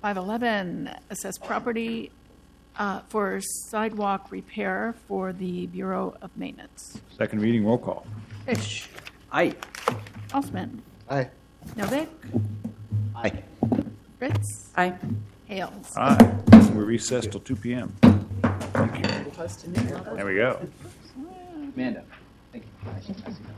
511, assess property for sidewalk repair for the Bureau of Maintenance. Second reading, roll call. Fish. Aye. Osman. Aye. Novik. Aye. Fritz. Aye. Hales. Aye. We're recessed till 2 p.m. Thank you. There we go. Amanda. Thank you.